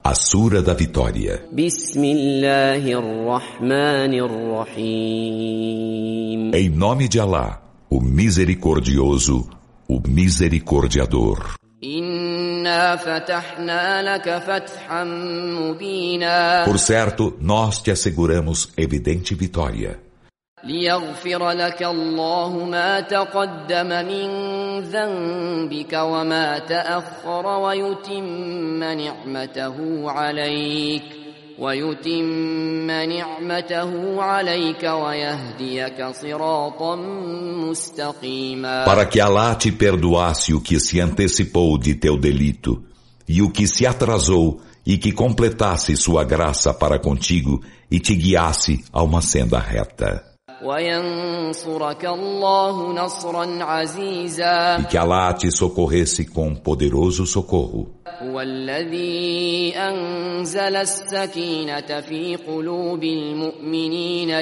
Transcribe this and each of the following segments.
A Sura da Vitória. Em nome de Alá, o Misericordioso, o Misericordiador. Por certo, nós te asseguramos evidente vitória. ليغفر لك الله ما تقدم من ذنبك وما تأخر ويتم نعمته عليك ويهديك صراطا مستقيما. Para que Alá te perdoasse o que se antecipou de teu delito e o que se atrasou e que completasse sua graça para contigo e te guiasse a uma senda reta. وَيَنْصُرَكَ اللَّهُ نَصْرًا عَزِيزًا. E que Alá te socorresse com poderoso socorro. هُوَ الَّذِي أَنزَلَ السَّكِينَةَ فِي قُلُوبِ الْمُؤْمِنِينَ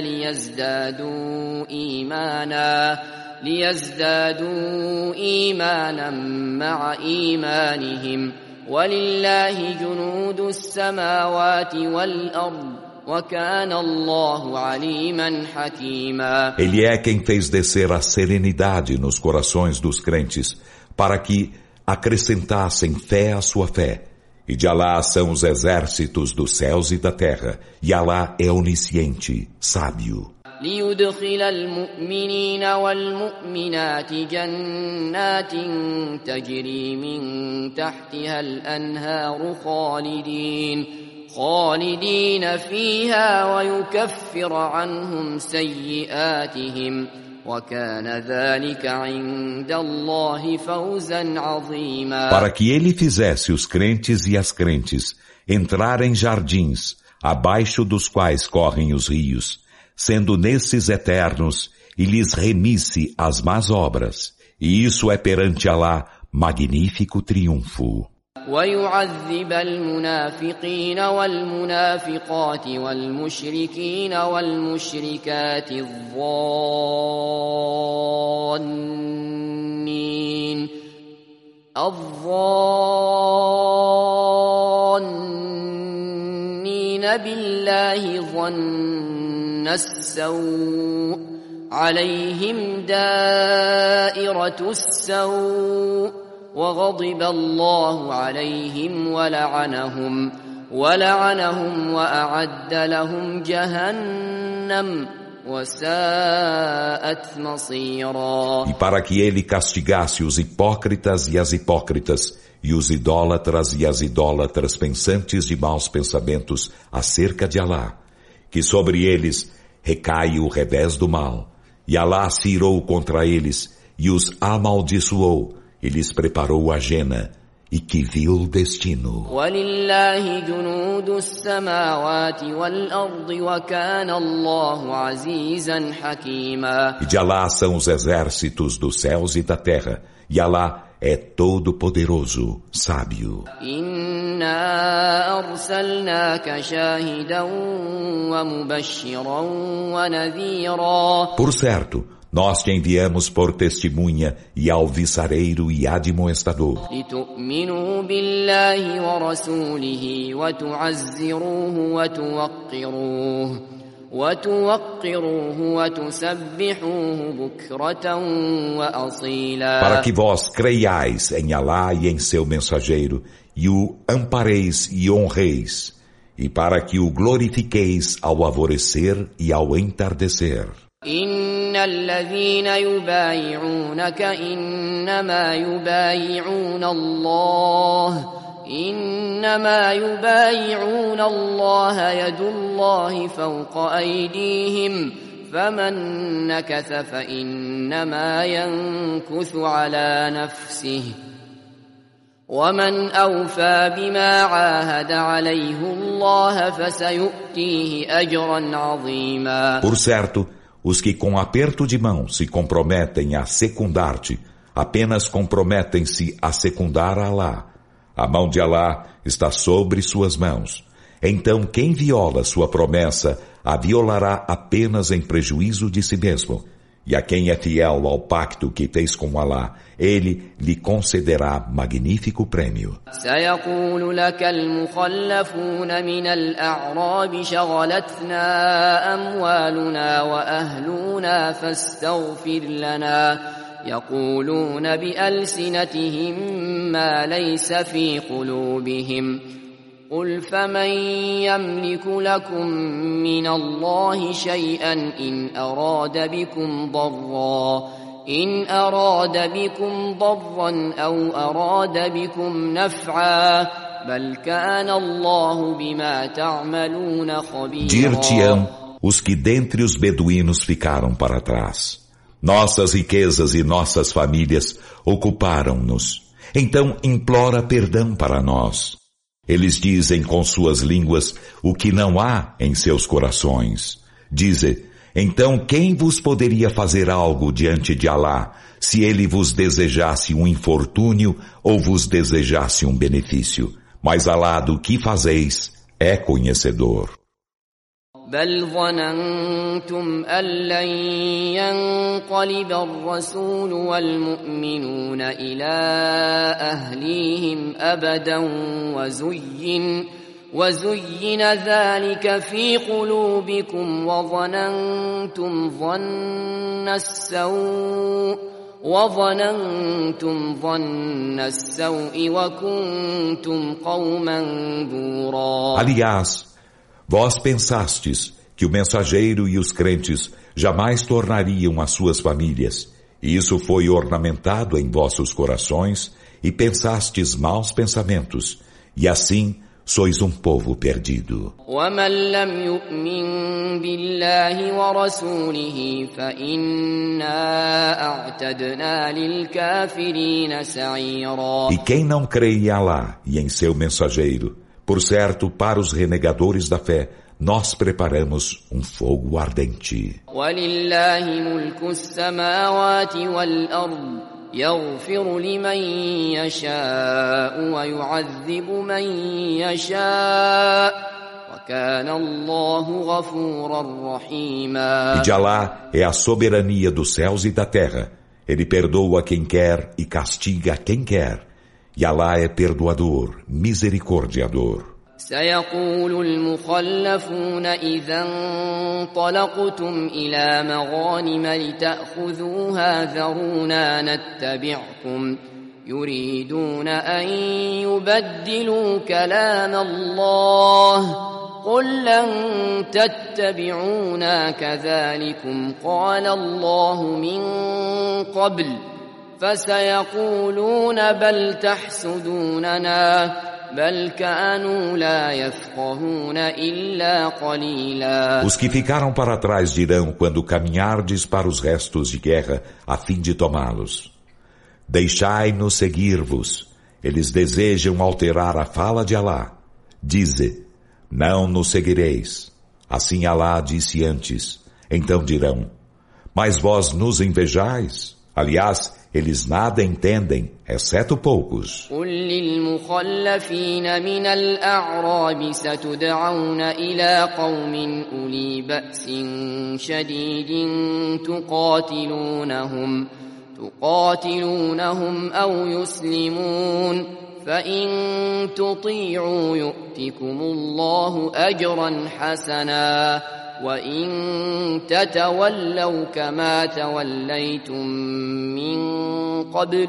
لِيَزْدَادُوا إِيمَانًا مَعَ إِيمَانِهِمْ وَلِلَّهِ جُنُودُ السَّمَاوَاتِ وَالْأَرْضِ. Ele é quem fez descer a serenidade nos corações dos crentes, para que acrescentassem fé à sua fé. E de Alá são os exércitos dos céus e da terra, e Alá é onisciente, sábio. ليدخل المؤمنين والمؤمنات جنات تجري من تحتها الأنهار خالدين فيها ويكفر عنهم سيئاتهم وكان ذلك عند الله فوزا عظيما. Para que ele fizesse os crentes e as crentes entrar em jardins, abaixo dos quais correm os rios, sendo nesses eternos, e lhes remisse as más obras. E isso é perante Alá magnífico triunfo. ويعذب المنافقين والمنافقات والمشركين والمشركات الظانين بالله ظن السوء عليهم دائرة السوء وغضب الله عليهم ولعنهم وأعد لهم جهنم وساءت مصيرا. E para que ele castigasse os hipócritas e as hipócritas, e os idólatras e as idólatras pensantes de maus pensamentos acerca de Alá, que sobre eles recai o revés do mal, e Alá se irou contra eles e os amaldiçoou, e lhes preparou a jena, e que vil destino. وَلِلَّهِ جُنُودُ السَّمَاوَاتِ وَالْأَرْضِ وَكَانَ اللَّهُ عَزِيزًا حَكِيمًا. E de Alá são os exércitos dos céus e da terra, e Alá é todo poderoso, sábio. إِنَّا أَرْسَلْنَاكَ شَاهِدًا وَمُبَشِّرًا وَنَذِيرًا. Por certo, nós te enviamos por testemunha e alvissareiro e admoestador. لِتُؤْمِنُوا بِاللَّهِ وَرَسُولِهِ وَتُعَزِّرُوهُ وَتُوَقِّرُوهُ وَتُسَبِّحُوهُ بُكْرَةً وَأَصِيلًا. Para que vós creiais em Alá e em seu mensageiro, e o ampareis e honreis, e para que o glorifiqueis ao alvorecer e ao entardecer. إن الذين يبايعونك إنما يبايعون الله يد الله فوق أيديهم فمن نكث فإنما ينكث على نفسه ومن أوفى بما عاهد عليه الله فسيؤتيه أجرا عظيما. Por certo, os que com aperto de mão se comprometem a secundar-te, apenas comprometem-se a secundar a Alá. A mão de Alá está sobre suas mãos. Então quem viola sua promessa, a violará apenas em prejuízo de si mesmo. E a quem é fiel ao pacto que fez com Alá, ele lhe concederá magnífico prêmio. سيقول لك المخلفون من الأعراب شغلتنا أموالنا وأهلنا فاستغفر لنا يقولون بألسنتهم ما ليس في قلوبهم قل فمن يملك لكم من الله شيئا إن أراد بكم ضرا أو أراد بكم نفعا بل كان الله بما تعملون خبيرا. Dir-te-ão os que dentre os beduínos ficaram para trás: nossas riquezas e nossas famílias ocuparam-nos. Então implora perdão para nós. Eles dizem com suas línguas o que não há em seus corações. Dize: então quem vos poderia fazer algo diante de Alá, se ele vos desejasse um infortúnio ou vos desejasse um benefício? Mas Alá do que fazeis é conhecedor. بل ظننتم أن لن ينقلب الرسول والمؤمنون إلى أهليهم أبدا وزين ذلك في قلوبكم وظننتم ظن السوء وكنتم قوما بورا. Aliás, vós pensastes que o mensageiro e os crentes jamais tornariam as suas famílias, e isso foi ornamentado em vossos corações, e pensastes maus pensamentos, e assim sois um povo perdido. وَمَنْ لَمْ يُؤْمِنْ بِاللَّهِ وَرَسُولِهِ فَإِنَّا أَعْتَدْنَا لِلْكَافِرِينَ سَعِيرًا. E quem não crê em Alá e em seu mensageiro, por certo, para os renegadores da fé, nós preparamos um fogo ardente. وَلِلَّهِ مُلْكُ السَّمَاوَاتِ وَالْأَرْضِ يَغْفِرُ لِمَنْ يَشَاءُ وَيُعَذِّبُ مَنْ يَشَاءُ وَكَانَ اللَّهُ غَفُورًا رَحِيمًا. E de Alá é a soberania dos céus e da terra. Ele perdoa quem quer e castiga quem quer. E Alá é perdoador, misericordiador. سيقول المخلفون إذا انطلقتم إلى مغانم لتأخذوها ذرونا نتبعكم يريدون أن يبدلوا كلام الله قل لن تتبعونا كذلكم قال الله من قبل فسيقولون بل تحسدوننا بل كانوا لا يفقهون إلا قليلا. Os que ficaram para trás dirão quando caminhardes para os restos de guerra a fim de tomá-los: deixai-nos seguir-vos. Eles desejam alterar a fala de Alá. Dize: não nos seguireis. Assim Alá disse antes. Então dirão: mas vós nos invejais? Aliás, eles nada entendem, exceto poucos. قل للمخلفين من الأعراب ستدعون إلى قوم أولي بأس شديد تقاتلونهم أو يسلمون فإن تطيعوا يؤتكم الله أجرا حسنا وَإِن تَتَوَلَّوْا كَمَا تَوَلَّيْتُمْ مِنْ قَبْلُ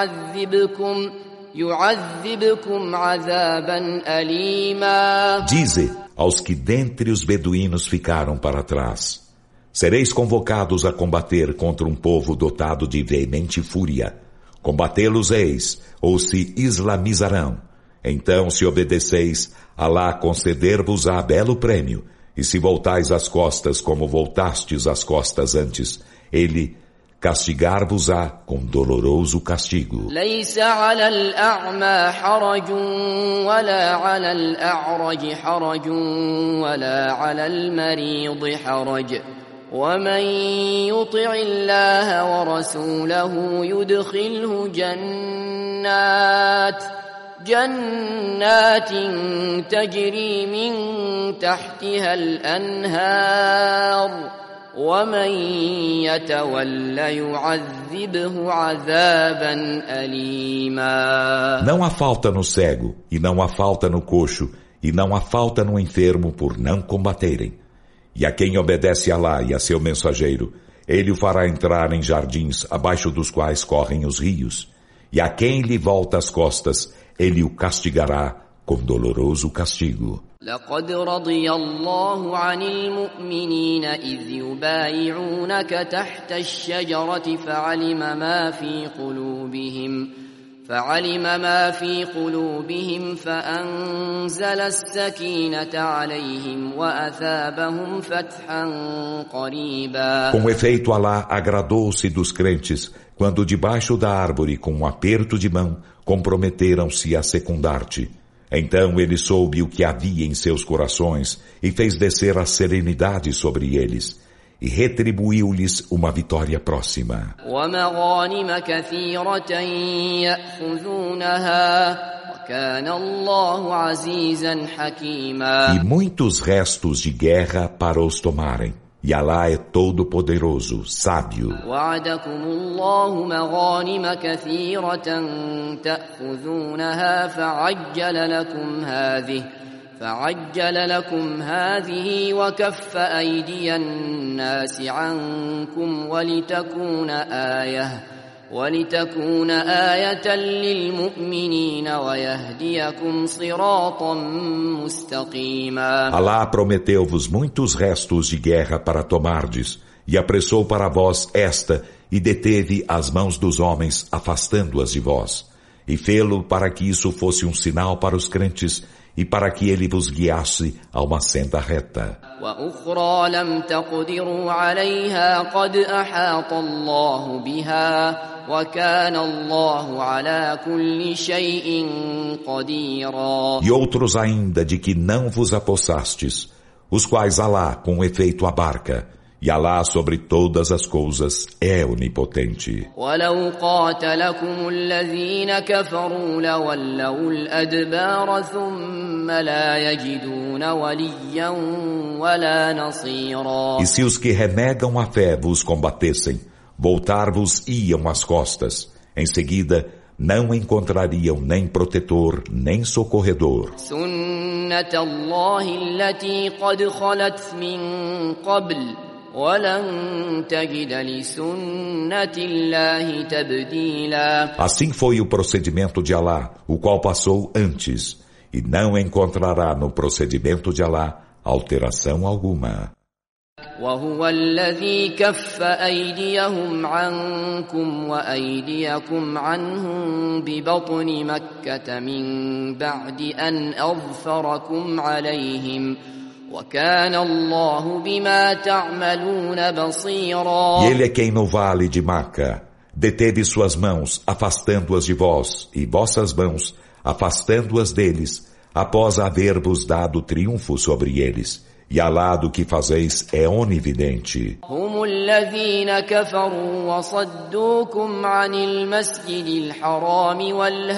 يُعَذِّبْكُمْ عَذَابًا أَلِيمًا. Dize aos que dentre os beduínos ficaram para trás: sereis convocados a combater contra um povo dotado de veemente fúria. Combatê-los-eis, ou se islamizarão. Então, se obedeceis, Alá conceder-vos-á belo prêmio. E se voltais as costas como voltastes as costas antes, ele castigar-vos-á com doloroso castigo. ليس على الأعمى حرج ولا على الأعرج حرج ولا على المريض حرج ومن يطع الله ورسوله يدخله جنات تجري من تحتها الأنهار ومن يتول يعذبه عذابا أليما. Não há falta no cego, e não há falta no coxo, e não há falta no enfermo por não combaterem. E a quem obedece a Alá e a seu mensageiro, ele o fará entrar em jardins abaixo dos quais correm os rios. E a quem lhe volta as costas, ele o castigará com doloroso castigo. لقد رضي الله عن المؤمنين إذ يبايعونك تحت الشجرة فعلم ما في قلوبهم فأنزل السكينة عليهم وأثابهم فتحا قريبا. Com efeito, Alá agradou-se dos crentes quando debaixo da árvore com um aperto de mão comprometeram-se a secundar-te. Então ele soube o que havia em seus corações e fez descer a serenidade sobre eles e retribuiu-lhes uma vitória próxima. ومغانم كثيرة يأخذونها وكان الله عزيزا حكيما. E muitos restos de guerra para os tomarem. E Alá é todo poderoso, sábio. وعدكم الله مغانم كثيرة تأخذونها فعجل لكم هذه وكف أيدي الناس عنكم ولتكون آية للمؤمنين ويهديكم صراطا مستقيما. Alá prometeu-vos muitos restos de guerra para tomardes, e apressou para vós esta, e deteve as mãos dos homens, afastando-as de vós. E fê-lo para que isso fosse um sinal para os crentes, e para que ele vos guiasse a uma senda reta. وأخرى لم تقدروا عليها قد أحاط الله بها وكان الله على كل شيء قديرا. E outros ainda de que não vos apossastes, os quais Alá com efeito abarca, e Alá sobre todas as coisas é onipotente. ولو قاتلكم الذين كفروا لولوا الأدبار ثم لا يجدون وليا ولا نصيرا. E se os que renegam a fé vos combatessem, voltar-vos-iam as costas. Em seguida, não encontrariam nem protetor, nem socorredor. سنة الله التي قد خلت من قبل وَلَن تَجِدَ لِسُنَّةِ اللَّهِ تَبْدِيلًا. Assim foi o procedimento de Alá, o qual passou antes, e não encontrará no procedimento de Alá alteração alguma. وَهُوَ الَّذِي كَفَّ أَيْدِيَهُمْ عَنكُمْ وَأَيْدِيَكُمْ عَنْهُمْ بِبَطْنِ مَكَّةَ مِنْ بَعْدِ أَنْ أَظْفَرَكُمْ عَلَيْهِمْ وَكَانَ اللَّهُ بِمَا تَعْمَلُونَ بَصِيرًا. E ele é quem no vale de Maca deteve suas mãos, afastando-as de vós, e vossas mãos, afastando-as deles, após haver-vos dado triunfo sobre eles. E Alá do que fazeis é onividente. هم الذين كفروا وصدوكم عن المسجد الحرام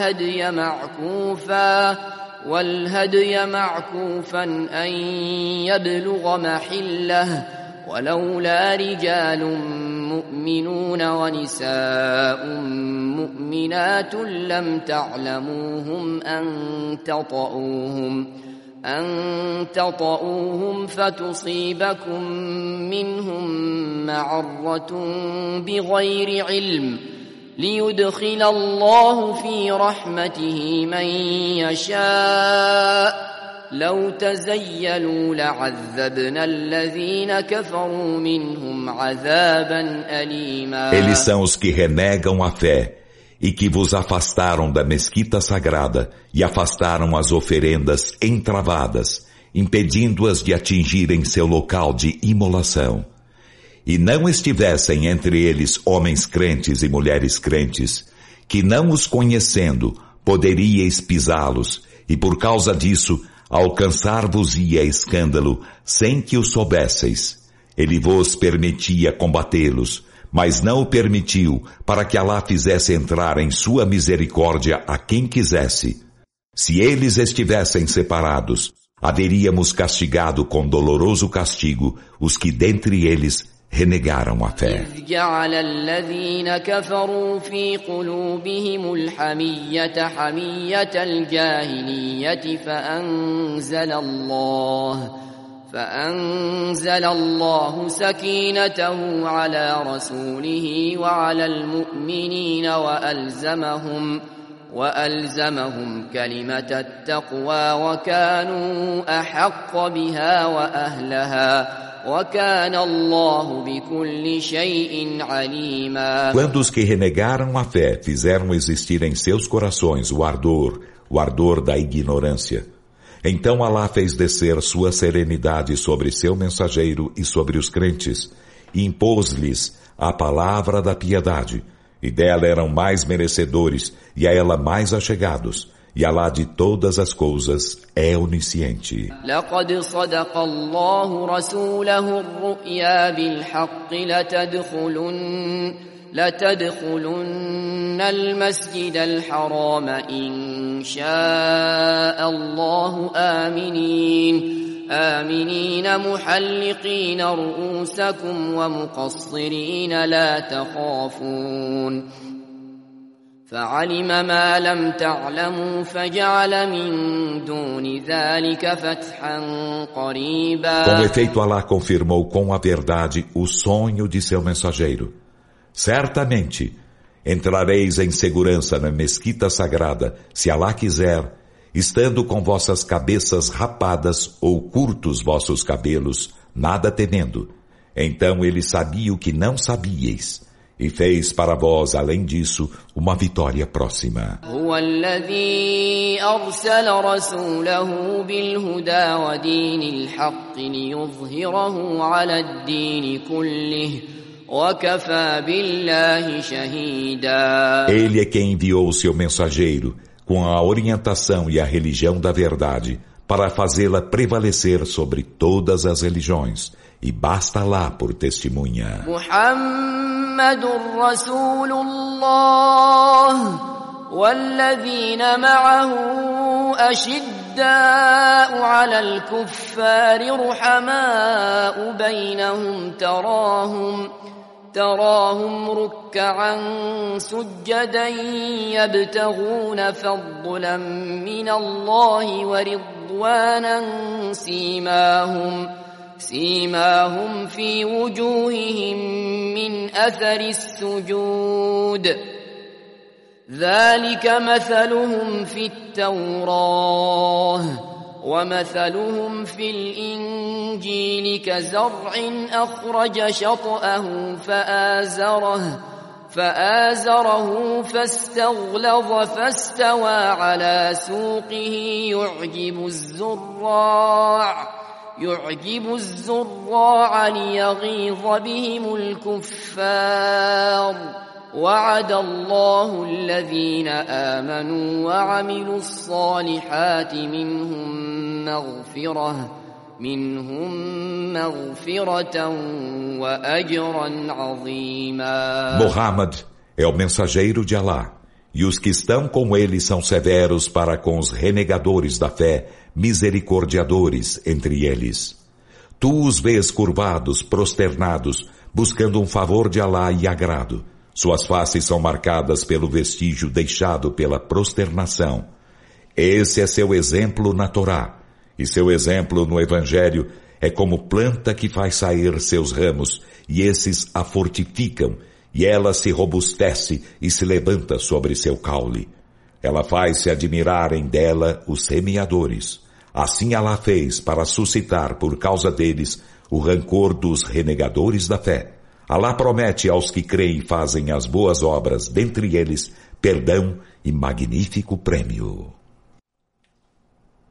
والهدي معكوفا أن يبلغ محله ولولا رجال مؤمنون ونساء مؤمنات لم تعلموهم أن تطؤوهم فتصيبكم منهم معرة بغير علم ليدخل الله في رحمته من يشاء لو تزيلوا لعذبنا الذين كفروا منهم عذابا أليما. Eles são os que renegam a fé e que vos afastaram da mesquita sagrada e afastaram as oferendas entravadas, impedindo-as de atingirem seu local de imolação. E não estivessem entre eles homens crentes e mulheres crentes, que não os conhecendo, poderíeis pisá-los, e por causa disso, alcançar-vos-ia escândalo, sem que o soubesseis. Ele vos permitia combatê-los, mas não o permitiu para que Alá fizesse entrar em sua misericórdia a quem quisesse. Se eles estivessem separados, haveríamos castigado com doloroso castigo os que dentre eles renegaram a fé. إذ جعل الذين كفروا في قلوبهم الحمية حمية الجاهلية فأنزل الله سكينته على رسوله وعلى المؤمنين وألزمهم كلمة التقوى وكانوا أحق بها وأهلها وكان الله بكل شيء عليما. Quando os que renegaram a fé fizeram existir em seus corações o ardor da ignorância, então Alá fez descer sua serenidade sobre seu mensageiro e sobre os crentes, e impôs-lhes a palavra da piedade, e dela eram mais merecedores, e a ela mais achegados, e Alá de todas as coisas é onisciente. لقد صدق الله رسوله الرؤيا بالحق لتدخلن المسجد الحرام إن شاء الله آمنين محلقين رؤوسكم ومقصرين لا تخافون فعلم ما لم تعلموا فجعل من دون ذلك فتحا قريبا. Com efeito, Alá confirmou com a verdade o sonho de seu mensageiro. Certamente, entrareis em segurança na mesquita sagrada, se Alá quiser, estando com vossas cabeças rapadas ou curtos vossos cabelos, nada temendo. Então ele sabia o que não sabíeis, e fez para vós, além disso, uma vitória próxima. هو الذي أرسل رسوله بالهدى ودين الحق ليظهره على الدين كله وكفى بالله شهيدا. Ele é quem enviou o seu mensageiro com a orientação e a religião da verdade para fazê-la prevalecer sobre todas as religiões, e basta lá por testemunha. محمد رسول الله والذين معه أشداء على الكفار رحماء بينهم تراهم ركعا سجدا يبتغون فضلا من الله ورضوانا سيماهم في وجوههم من أثر السجود ذلك مثلهم في التوراة ومثلهم في الإنجيل كزرع أخرج شطأه فآزره فاستغلظ فاستوى على سوقه يعجب الزراع ليغيظ بهم الكفار وعد الله الذين آمنوا وعملوا الصالحات منهم مغفرة وأجرا عظيما. Muhammad é o mensageiro de Alá, e os que estão com ele são severos para com os renegadores da fé, misericordiadores entre eles. Tu os vês curvados, prosternados, buscando um favor de Alá e agrado. Suas faces são marcadas pelo vestígio deixado pela prosternação. Esse é seu exemplo na Torá, e seu exemplo no Evangelho é como planta que faz sair seus ramos, e esses a fortificam, e ela se robustece e se levanta sobre seu caule. Ela faz-se admirarem dela os semeadores. Assim Alá fez para suscitar por causa deles o rancor dos renegadores da fé. Alá promete aos que creem e fazem as boas obras, dentre eles, perdão e magnífico prêmio.